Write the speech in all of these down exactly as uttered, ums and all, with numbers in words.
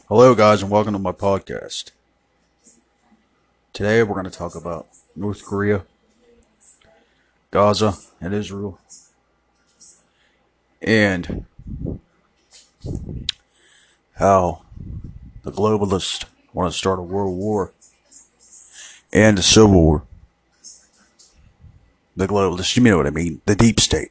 Hello, guys, and welcome to my podcast. Today, we're going to talk about North Korea, Gaza, and Israel, and how the globalists want to start a world war and a civil war. The globalists, you know what I mean, the deep state.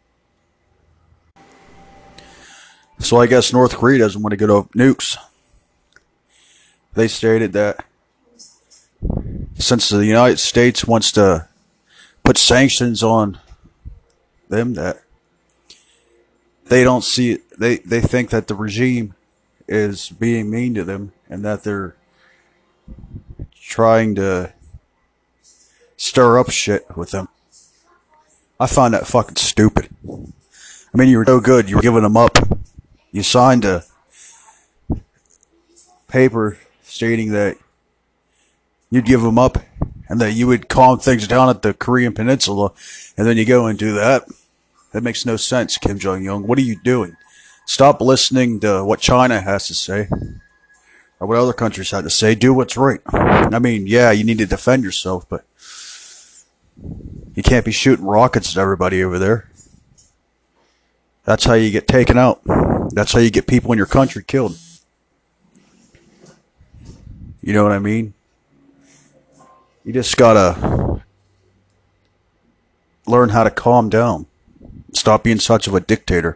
So, I guess North Korea doesn't want to get off nukes. They stated that since the United States wants to put sanctions on them, that they don't see it. They, they think that the regime is being mean to them and that they're trying to stir up shit with them. I find that fucking stupid. I mean, you were so good, you were giving them up. You signed a paper stating that you'd give them up and that you would calm things down at the Korean Peninsula, and then you go and do that. That makes no sense, Kim Jong-un. What are you doing? Stop listening to what China has to say or what other countries have to say. Do what's right. I mean, yeah, you need to defend yourself, but you can't be shooting rockets at everybody over there. That's how you get taken out. That's how you get people in your country killed. You know what I mean? You just gotta learn how to calm down. Stop being such of a dictator.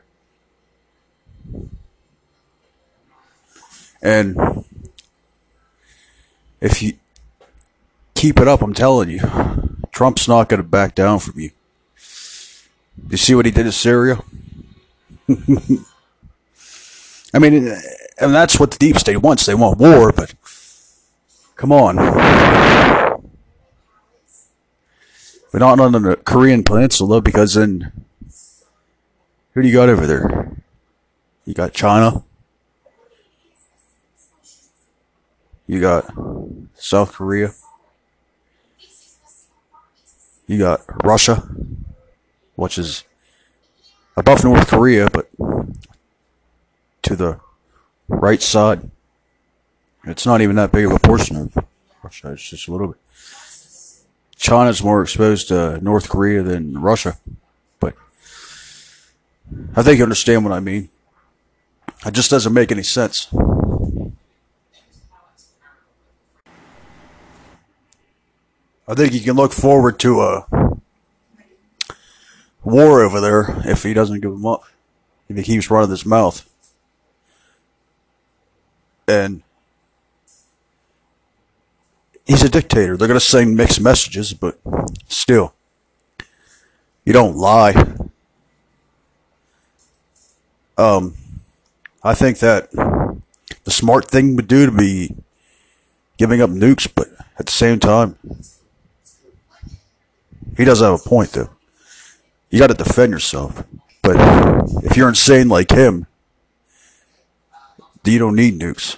And if you keep it up, I'm telling you, Trump's not going to back down from you. You see what he did to Syria? I mean, and that's what the deep state wants. They want war, but come on. We're not on the Korean Peninsula, because then who do you got over there? You got China. You got South Korea. You got Russia, which is above North Korea, but to the right side. It's not even that big of a portion of Russia. It's just a little bit. China's more exposed to North Korea than Russia. But I think you understand what I mean. It just doesn't make any sense. I think you can look forward to a war over there if he doesn't give him up. If he keeps running his mouth. And he's a dictator. They're going to send mixed messages, but still, you don't lie. Um, I think that the smart thing would do to be giving up nukes, but at the same time, he does have a point, though. You got to defend yourself. But if you're insane like him, you don't need nukes.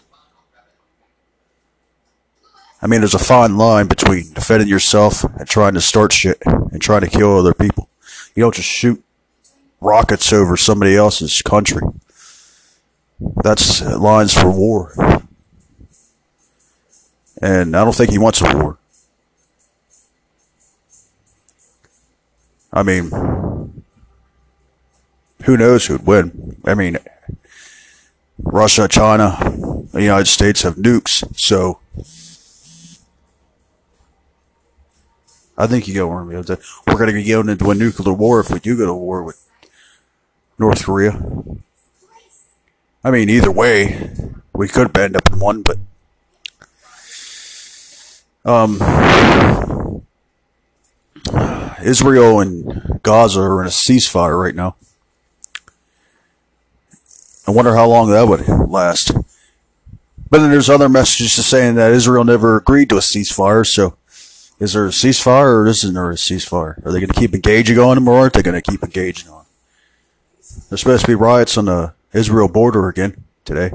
I mean, there's a fine line between defending yourself and trying to start shit and trying to kill other people. You don't just shoot rockets over somebody else's country. That's lines for war. And I don't think he wants a war. I mean, who knows who'd win? I mean, Russia, China, the United States have nukes, so I think you get where I'm going. We're going to be going into a nuclear war if we do go to war with North Korea. I mean, either way, we could end up in one, but um, Israel and Gaza are in a ceasefire right now. I wonder how long that would last. But then there's other messages saying that Israel never agreed to a ceasefire, so is there a ceasefire or isn't there a ceasefire? Are they going to keep engaging on them or aren't they going to keep engaging on them? There's supposed to be riots on the Israel border again today.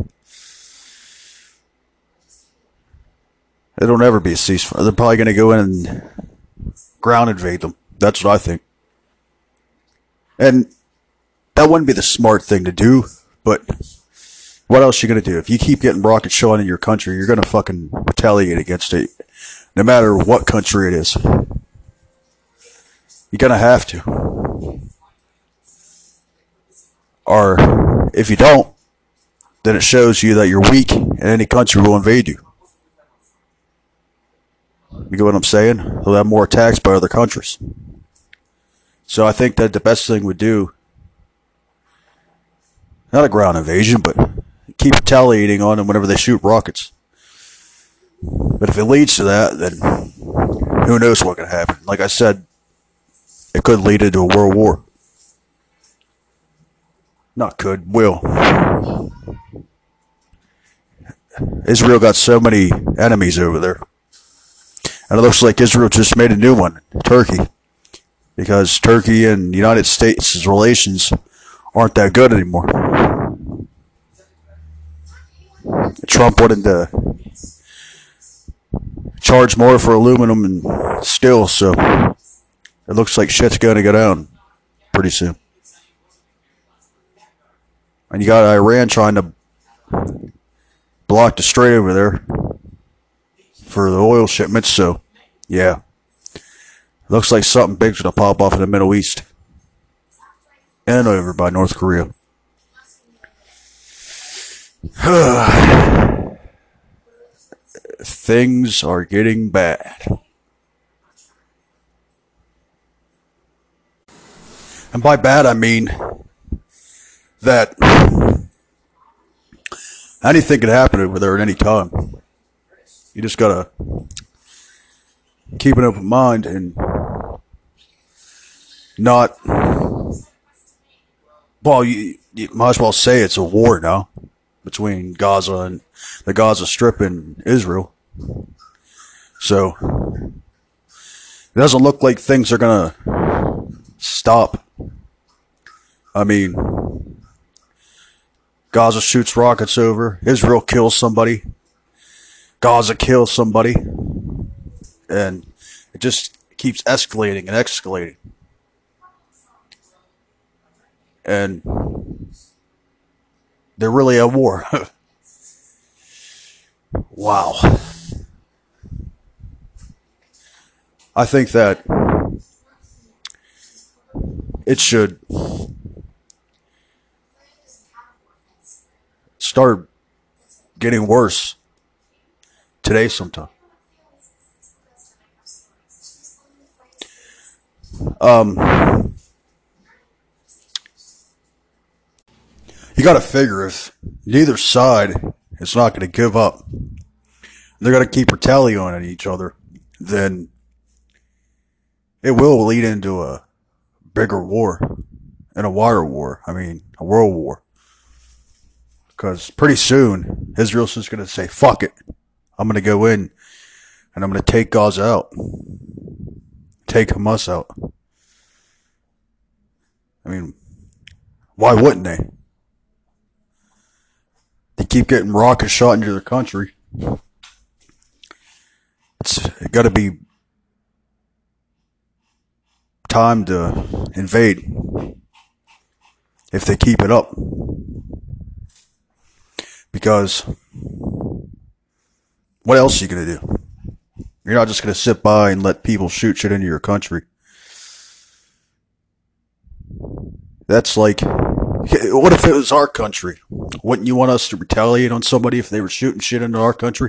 It'll never be a ceasefire. They're probably going to go in and ground invade them. That's what I think. And that wouldn't be the smart thing to do, but What else you gonna do? If you keep getting rockets shot in your country, you're gonna fucking retaliate against it, no matter what country it is. You're gonna have to. Or if you don't, then it shows you that you're weak, and any country will invade you. You get what I'm saying? They'll have more attacks by other countries. So I think that the best thing would do, not a ground invasion, but keep retaliating on them whenever they shoot rockets. But if it leads to that, then who knows what could happen. Like I said, it could lead into a world war. Not could, will. Israel got so many enemies over there. And it looks like Israel just made a new one, Turkey. Because Turkey and the United States' relations aren't that good anymore. Trump wanted to charge more for aluminum and steel, so it looks like shit's going to go down pretty soon. And you got Iran trying to block the strait over there for the oil shipments, so yeah. Looks like something big's going to pop off in the Middle East. And over by North Korea. Things are getting bad. And by bad, I mean that anything could happen over there at any time. You just gotta keep an open mind and not, well, you, you might as well say it's a war now between Gaza and the Gaza Strip and Israel. So it doesn't look like things are gonna stop. I mean, Gaza shoots rockets over, Israel kills somebody, Gaza kills somebody, and it just keeps escalating and escalating. And they're really at war. Wow. I think that it should start getting worse today sometime. Um, you got to figure if neither side is not going to give up, they're going to keep retaliating on each other, then it will lead into a bigger war and a wider war. I mean, a world war. Because pretty soon, Israel's just going to say, fuck it. I'm going to go in and I'm going to take Gaza out. Take Hamas out. I mean, why wouldn't they? They keep getting rockets shot into their country. It's got to be time to invade if they keep it up. Because what else are you going to do? You're not just going to sit by and let people shoot shit into your country. That's like, what if it was our country? Wouldn't you want us to retaliate on somebody if they were shooting shit into our country?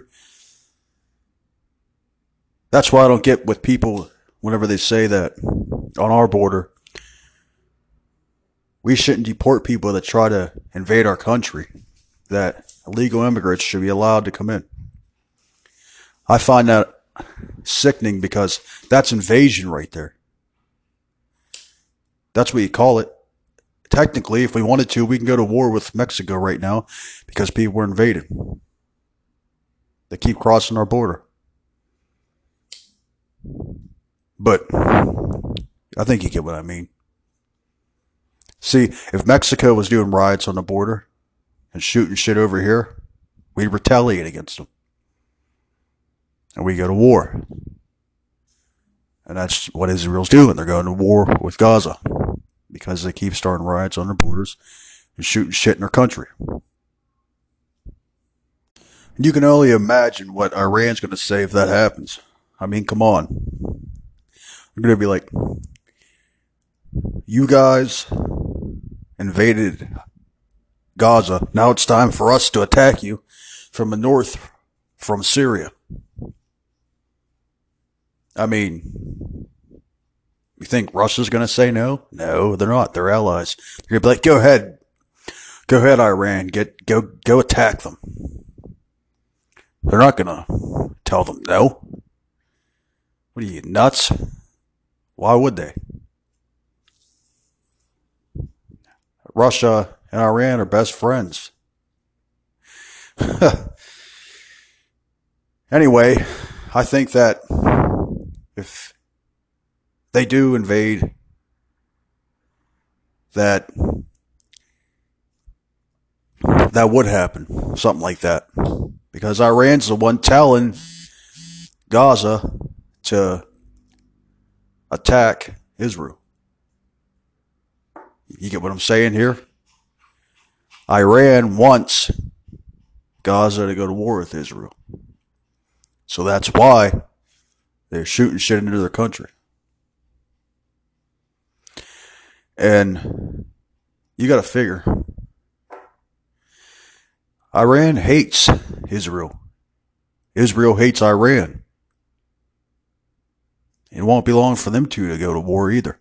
That's why I don't get with people whenever they say that on our border, we shouldn't deport people that try to invade our country, that illegal immigrants should be allowed to come in. I find that sickening because that's invasion right there. That's what you call it. Technically, if we wanted to, we can go to war with Mexico right now because people were invaded. They keep crossing our border. But I think you get what I mean. See, if Mexico was doing riots on the border and shooting shit over here, we'd retaliate against them. And we go to war. And that's what Israel's doing. They're going to war with Gaza because they keep starting riots on their borders and shooting shit in their country. You can only imagine what Iran's going to say if that happens. I mean, come on. They're going to be like, you guys invaded Gaza. Now it's time for us to attack you from the north, from Syria. I mean, you think Russia's going to say no? No, they're not. They're allies. They're going to be like, go ahead. Go ahead, Iran. Get go go attack them. They're not going to tell them no. What are you, nuts? Why would they? Russia and Iran are best friends. Anyway, I think that if they do invade, that that would happen. Something like that. Because Iran's the one telling Gaza to attack Israel. You get what I'm saying here? Iran wants Gaza to go to war with Israel. So that's why they're shooting shit into their country. And you got to figure, Iran hates Israel. Israel hates Iran. It won't be long for them two to go to war either.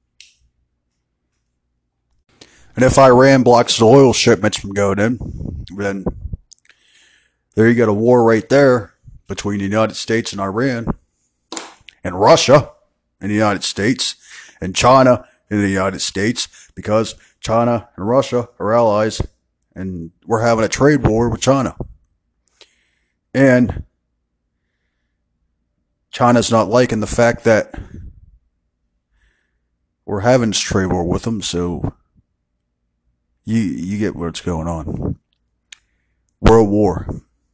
And if Iran blocks the oil shipments from going in, then there you got a war right there between the United States and Iran, and Russia and the United States, and China and the United States, because China and Russia are allies, and we're having a trade war with China. And China's not liking the fact that we're having this trade war with them, so you you get what's going on. World war.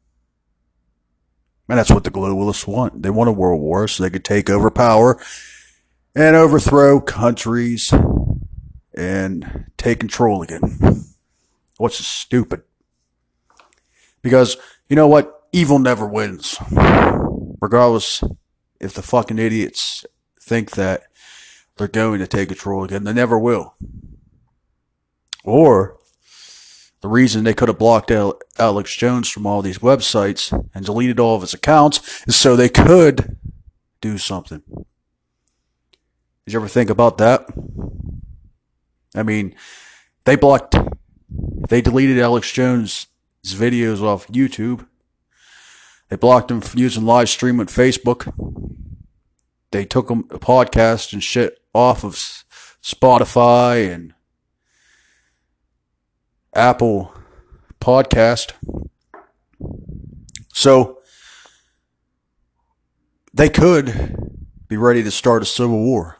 And that's what the globalists want. They want a world war so they could take over power and overthrow countries and take control again. Which is stupid. Because, you know what? Evil never wins. Regardless if the fucking idiots think that they're going to take control again, they never will. Or the reason they could have blocked Alex Jones from all these websites and deleted all of his accounts is so they could do something. Did you ever think about that? I mean, they blocked, they deleted Alex Jones' videos off YouTube. They blocked him from using live stream on Facebook. They took him a podcast and shit off of Spotify and Apple Podcast. So they could be ready to start a civil war.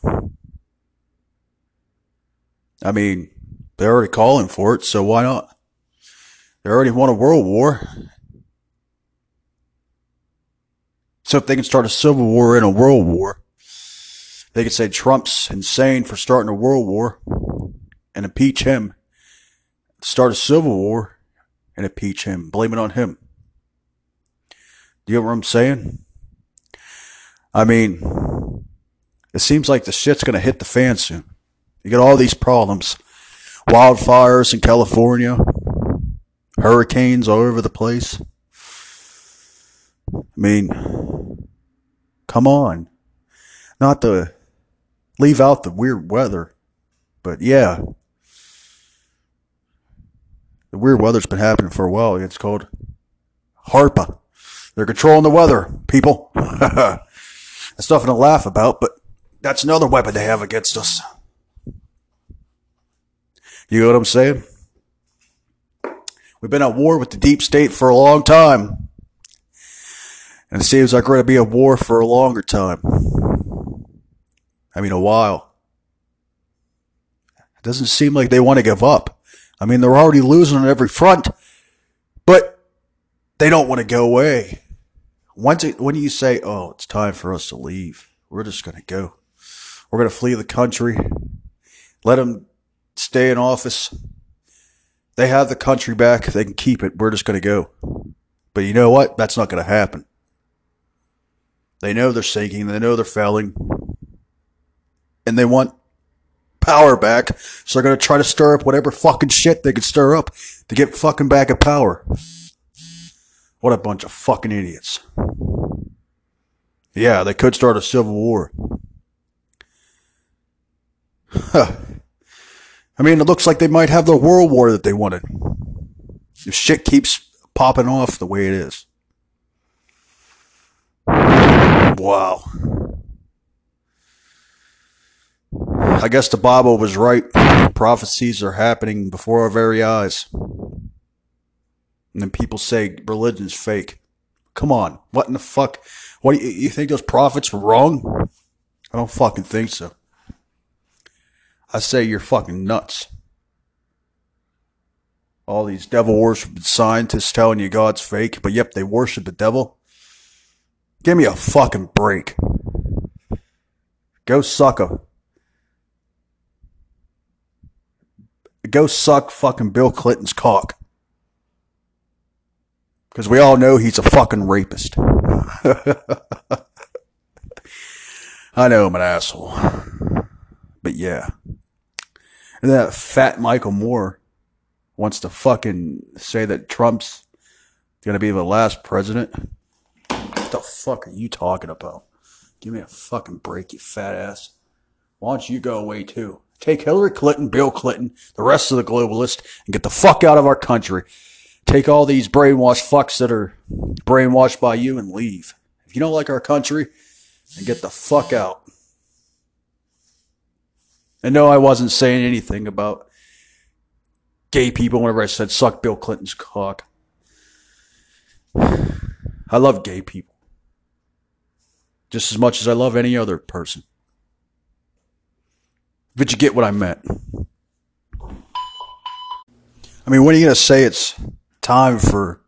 I mean, they're already calling for it, so why not? They already won a world war. So if they can start a civil war and a world war, they could say Trump's insane for starting a world war and impeach him. Start a civil war and impeach him. Blame it on him. Do you know what I'm saying? I mean, it seems like the shit's going to hit the fan soon. You got all these problems. Wildfires in California. Hurricanes all over the place. I mean, come on. Not to leave out the weird weather, but yeah. The weird weather's been happening for a while. It's called HARPA. They're controlling the weather, people. That's nothing to laugh about, but that's another weapon they have against us. You know what I'm saying? We've been at war with the deep state for a long time. And it seems like we're going to be at war for a longer time. I mean, a while. It doesn't seem like they want to give up. I mean, they're already losing on every front, but they don't want to go away. Once it, when do you say, oh, it's time for us to leave? We're just going to go. We're going to flee the country. Let them stay in office. They have the country back. They can keep it. We're just going to go. But you know what? That's not going to happen. They know they're sinking. They know they're failing. And they want power back. So they're going to try to stir up whatever fucking shit they can stir up to get fucking back at power. What a bunch of fucking idiots. Yeah, they could start a civil war. Huh. I mean, it looks like they might have the world war that they wanted. If shit keeps popping off the way it is. Wow. I guess the Bible was right. Prophecies are happening before our very eyes. And then people say religion's fake. Come on. What in the fuck? What do you, you think those prophets were wrong? I don't fucking think so. I say you're fucking nuts. All these devil worshiping scientists telling you God's fake, but yep, they worship the devil. Give me a fucking break. Go suck a... Go suck fucking Bill Clinton's cock. Because we all know he's a fucking rapist. I know I'm an asshole. But yeah. And that fat Michael Moore wants to fucking say that Trump's going to be the last president. What the fuck are you talking about? Give me a fucking break, you fat ass. Why don't you go away too? Take Hillary Clinton, Bill Clinton, the rest of the globalists, and get the fuck out of our country. Take all these brainwashed fucks that are brainwashed by you and leave. If you don't like our country, then get the fuck out. And no, I wasn't saying anything about gay people whenever I said suck Bill Clinton's cock. I love gay people. Just as much as I love any other person. But you get what I meant. I mean, when are you going to say it's time for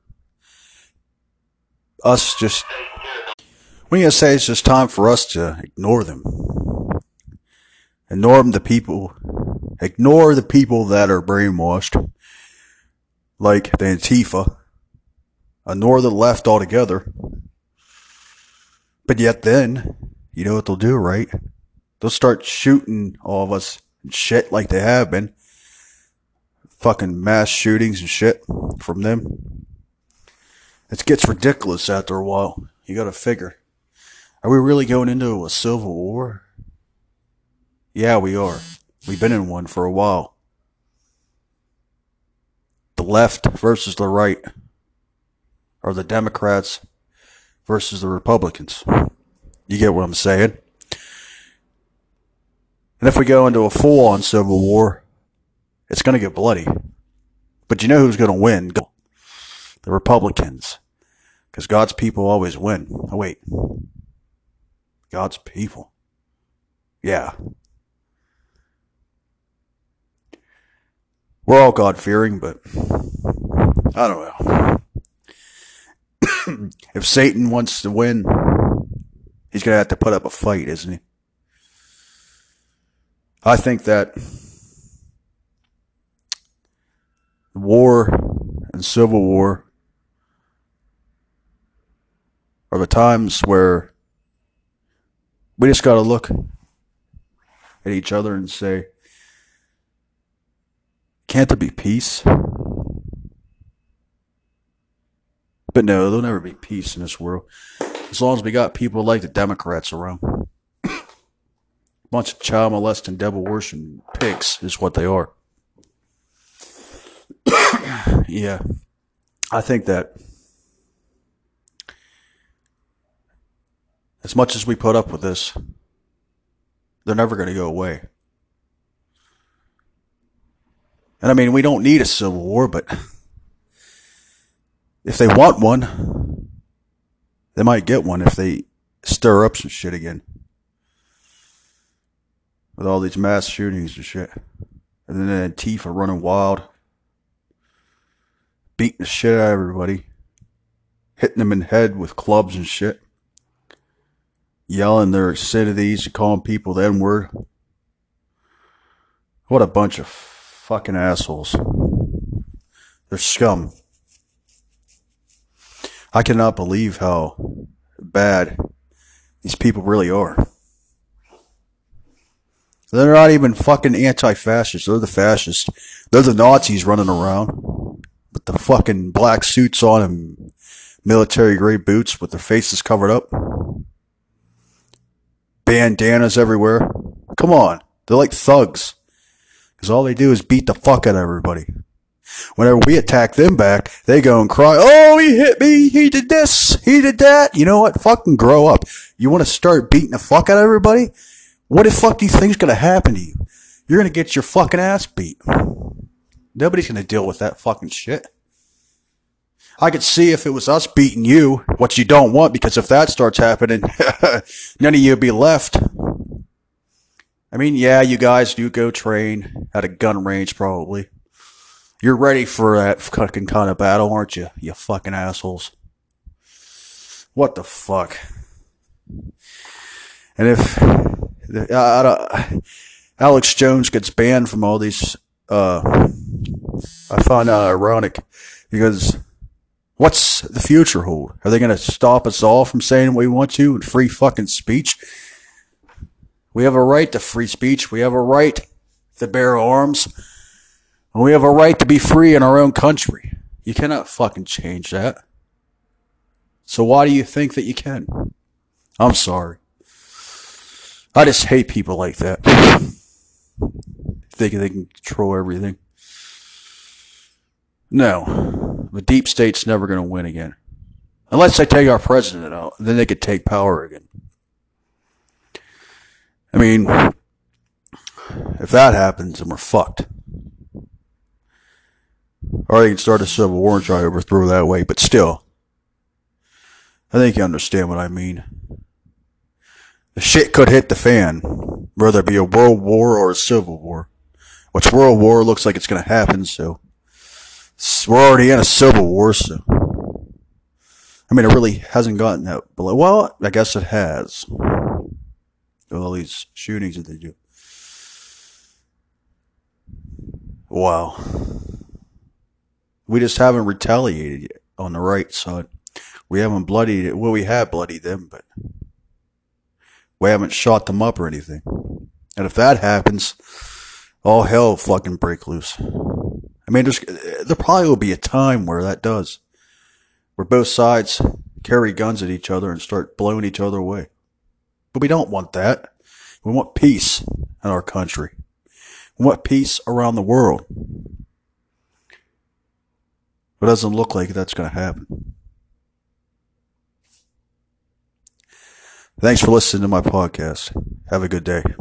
us just... When are you going to say it's just time for us to ignore them? Ignore the people... Ignore the people that are brainwashed. Like the Antifa. Ignore the left altogether. But yet then, you know what they'll do, right? They'll start shooting all of us and shit like they have been. Fucking mass shootings and shit from them. It gets ridiculous after a while. You gotta figure. Are we really going into a civil war? Yeah, we are. We've been in one for a while. The left versus the right. Or the Democrats versus the Republicans. You get what I'm saying? And if we go into a full-on civil war, it's going to get bloody. But you know who's going to win? The Republicans. Because God's people always win. Oh, wait. God's people. Yeah. We're all God-fearing, but I don't know. If Satan wants to win, he's going to have to put up a fight, isn't he? I think that war and civil war are the times where we just got to look at each other and say, can't there be peace? But no, there'll never be peace in this world. As long as we got people like the Democrats around. Bunch of child molesting, devil worshiping pigs is what they are. Yeah. I think that as much as we put up with this, they're never going to go away. And I mean, we don't need a civil war, but if they want one, they might get one if they stir up some shit again. With all these mass shootings and shit. And then Antifa running wild. Beating the shit out of everybody. Hitting them in the head with clubs and shit. Yelling their obscenities and calling people the N-word. What a bunch of fucking assholes. They're scum. I cannot believe how bad these people really are. They're not even fucking anti-fascists. They're the fascists. They're the Nazis running around with the fucking black suits on and military grade boots with their faces covered up. Bandanas everywhere. Come on. They're like thugs. Because all they do is beat the fuck out of everybody. Whenever we attack them back, they go and cry, oh, he hit me, he did this, he did that. You know what? Fucking grow up. You want to start beating the fuck out of everybody? What the fuck do you think is going to happen to you? You're going to get your fucking ass beat. Nobody's going to deal with that fucking shit. I could see if it was us beating you, what you don't want, because if that starts happening, none of you will be left. I mean, yeah, you guys do go train at a gun range, probably. You're ready for that fucking kind of battle, aren't you? You fucking assholes. What the fuck? And if uh, Alex Jones gets banned from all these, uh, I find that ironic, because what's the future hold? Are they going to stop us all from saying what we want to and free fucking speech? We have a right to free speech. We have a right to bear arms. And we have a right to be free in our own country. You cannot fucking change that. So why do you think that you can? I'm sorry. I just hate people like that. Thinking they can control everything. No. The deep state's never going to win again. Unless they take our president out. Then they could take power again. I mean, if that happens, then we're fucked. Or they can start a civil war and try to overthrow that way. But still, I think you understand what I mean. The shit could hit the fan, whether it be a world war or a civil war. Which world war looks like it's going to happen, so we're already in a civil war, so I mean, it really hasn't gotten that below. Well, I guess it has. With all these shootings that they do. Wow. We just haven't retaliated yet on the right side. We haven't bloodied it. Well, we have bloodied them, but we haven't shot them up or anything. And if that happens, all hell will fucking break loose. I mean, there's, there probably will be a time where that does. Where both sides carry guns at each other and start blowing each other away. But we don't want that. We want peace in our country. We want peace around the world. It doesn't look like that's going to happen. Thanks for listening to my podcast. Have a good day.